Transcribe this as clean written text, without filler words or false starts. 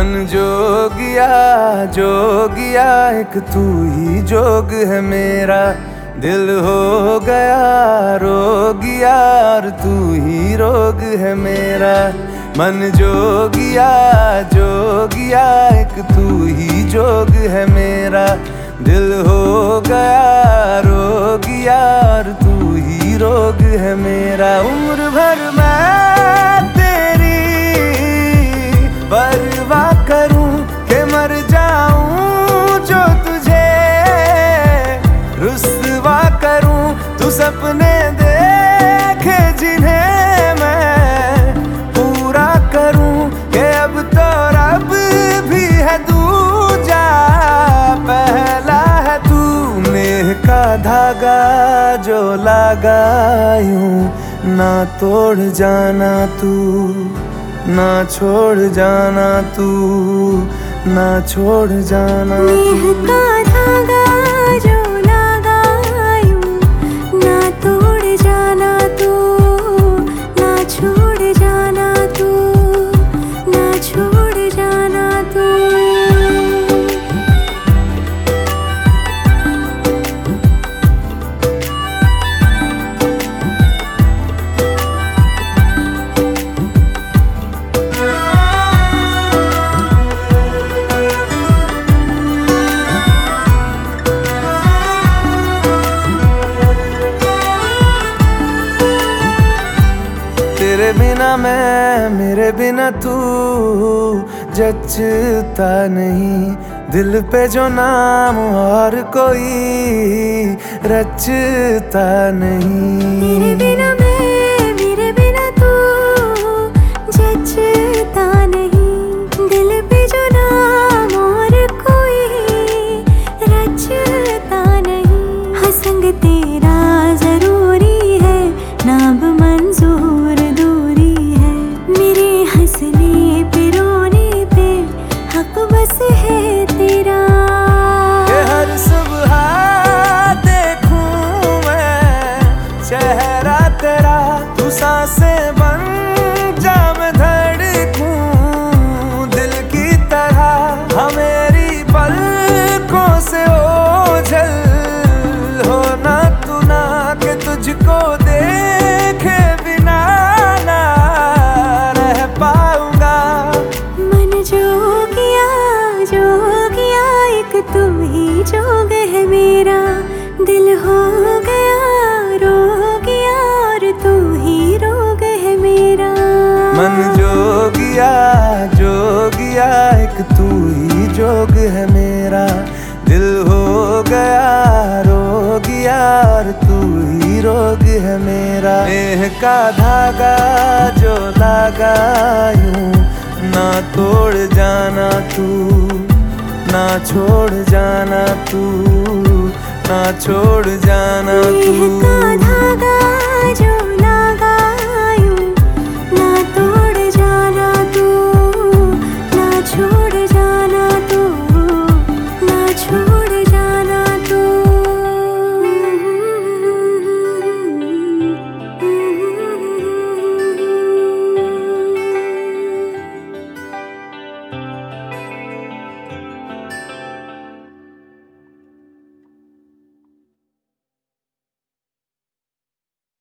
मन जोगिया जोगिया एक तू ही जोग है मेरा, दिल हो गया रोगिया और तू ही रोग है मेरा। मन जोगिया जोगिया एक तू ही जोग है मेरा, दिल हो गया रोगिया और तू ही रोग है मेरा। उम्र भर मैं तेरी परवाह करूं कि मर जाऊं जो तुझे रुस्वा करूं। तू सपने देखे जिन्हें मैं पूरा करूं कि अब तो रब भी है दूजा पहला है तू। नेह का धागा जो लगा यूं ना तोड़ जाना तू, ना छोड़ जाना तू, ना छोड़ जाना तू। नेह का धागा जो लगा यूं ना तोड़ जाना तू, ना छोड़ जाना तू, ना छोड़ जाना तू। तेरे बिना मैं मेरे बिना तू जचता नहीं, दिल पे जो नाम और कोई रचता नहीं। तेरे बिना मैं मेरे बिना तू जचता नहीं, दिल पे जो नाम और कोई रचता नहीं। हाँ संग तेरा जरूरी है, नाम मंजूर दूरी है। मेरे हंसने पे रोने पे हक बस है तेरा। कि हर सुबह देखूं मैं चेहरा तेरा, तू सांसें बन जा मैं धड़कूं दिल की तरह। हाँ मेरी पलकों से ओझल हो ना तू ना, कि तुझको देखे बिना ना रह पाऊंगा। मन जोगिया जोगिया एक तू ही जोग है मेरा, दिल हो गया रोगिया और तू ही रोग है मेरा। मन जोगिया जोगिया एक तू ही जोग है मेरा, दिल हो गया रोगिया और तू ही रोग है मेरा। नेह का धागा जो लगा यूं ना तोड़ जाना तू, ना छोड़ जाना तू, ना छोड़ जाना नेह का तू। धागा